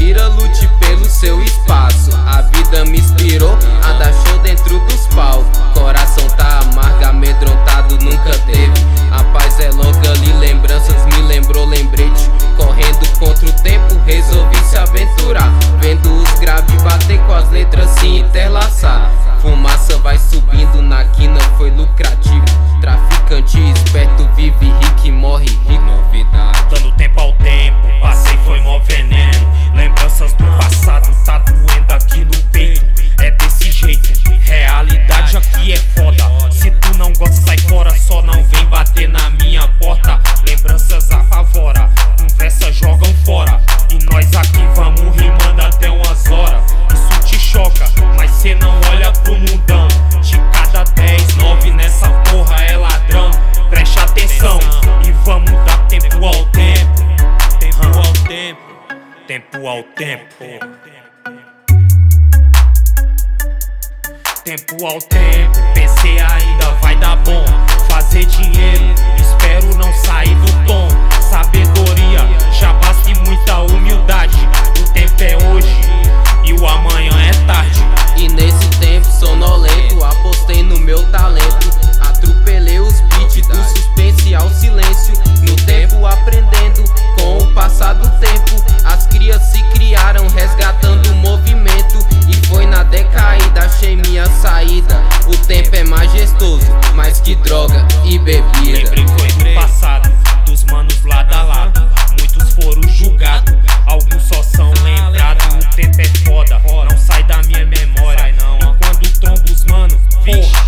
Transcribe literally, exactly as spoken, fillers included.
respira, lute pelo seu espaço. A vida me inspirou a dar show dentro dos palcos. Coração tá amargo, amedrontado nunca teve. A paz é longa ali, lembranças me lembrou lembrete. Correndo contra o tempo, resolvi se aventurar. Vendo os graves bater com as letras se interlaçar. Fumaça vai subindo na quina, foi lucrativo. Traficante esperto vive rico e morre rico. Novidade. Dando tempo ao tempo, passei foi mó veneno. Lembranças do passado, tá doendo aqui no peito. É desse jeito, realidade aqui é foda. Se tu não gosta, sai fora, só não vem bater na minha porta. Lembranças apavora, conversa jogam fora. E nós aqui vamos rimando até umas horas. Isso te choca, mas cê não olha pro mundão. De cada dez, nove nessa porra é ladrão. Preste atenção e vamos dar tempo ao tempo. Tempo ao tempo, tempo ao tempo. Tempo ao tempo, pensei ainda vai dar bom. Fazer dinheiro, espero não sair do tom. Sabedoria, já basta e muita humildade. O tempo é hoje e o amanhã é tarde. E nesse tempo sonolento, apostei no meu talento. Atropelei os beats do suspense ao silêncio. No tempo aprendendo, com o passar do tempo, as crias se criaram resgatando o movimento. E foi na decaída, achei minha saída. O tempo é majestoso, mais que droga e bebida. Lembrei foi do passado, dos manos lado a lado. Muitos foram julgados, alguns só são lembrados. O tempo é foda, não sai da minha memória. E quando trombo os mano, vixe,